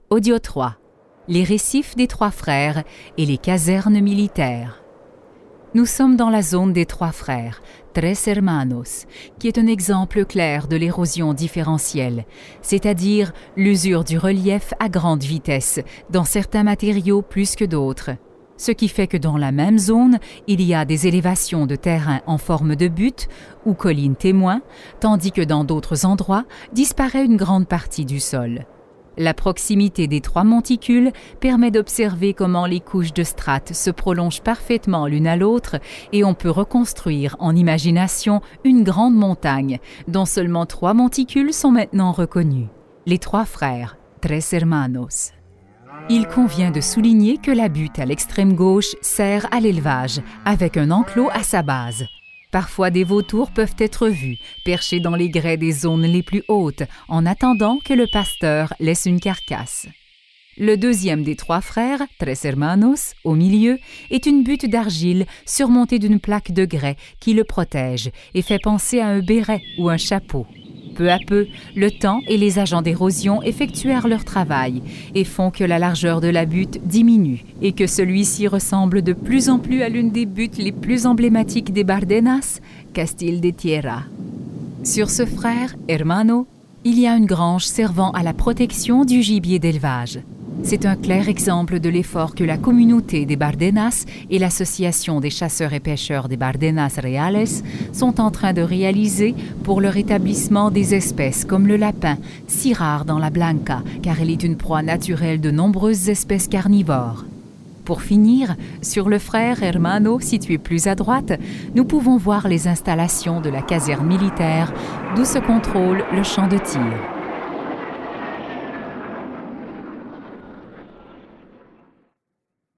Audio 3. Les récifs des Trois Frères et les casernes militaires. Nous sommes dans la zone des Trois Frères, Tres Hermanos, qui est un exemple clair de l'érosion différentielle, c'est-à-dire l'usure du relief à grande vitesse, dans certains matériaux plus que d'autres. Ce qui fait que dans la même zone, il y a des élévations de terrain en forme de butte ou collines témoins, tandis que dans d'autres endroits disparaît une grande partie du sol. La proximité des trois monticules permet d'observer comment les couches de strates se prolongent parfaitement l'une à l'autre et on peut reconstruire en imagination une grande montagne dont seulement 3 monticules sont maintenant reconnus. Les Trois Frères, Tres Hermanos. Il convient de souligner que la butte à l'extrême gauche sert à l'élevage avec un enclos à sa base. Parfois, des vautours peuvent être vus, perchés dans les grès des zones les plus hautes, en attendant que le pasteur laisse une carcasse. Le deuxième des Trois Frères, Tres Hermanos, au milieu, est une butte d'argile surmontée d'une plaque de grès qui le protège et fait penser à un béret ou un chapeau. Peu à peu, le temps et les agents d'érosion effectuèrent leur travail et font que la largeur de la butte diminue et que celui-ci ressemble de plus en plus à l'une des buttes les plus emblématiques des Bardenas, Castil de Tierra. Sur ce frère, Hermano, il y a une grange servant à la protection du gibier d'élevage. C'est un clair exemple de l'effort que la communauté des Bardenas et l'association des chasseurs et pêcheurs des Bardenas Reales sont en train de réaliser pour le rétablissement des espèces comme le lapin, si rare dans la Blanca car elle est une proie naturelle de nombreuses espèces carnivores. Pour finir, sur le frère Hermano situé plus à droite, nous pouvons voir les installations de la caserne militaire d'où se contrôle le champ de tir.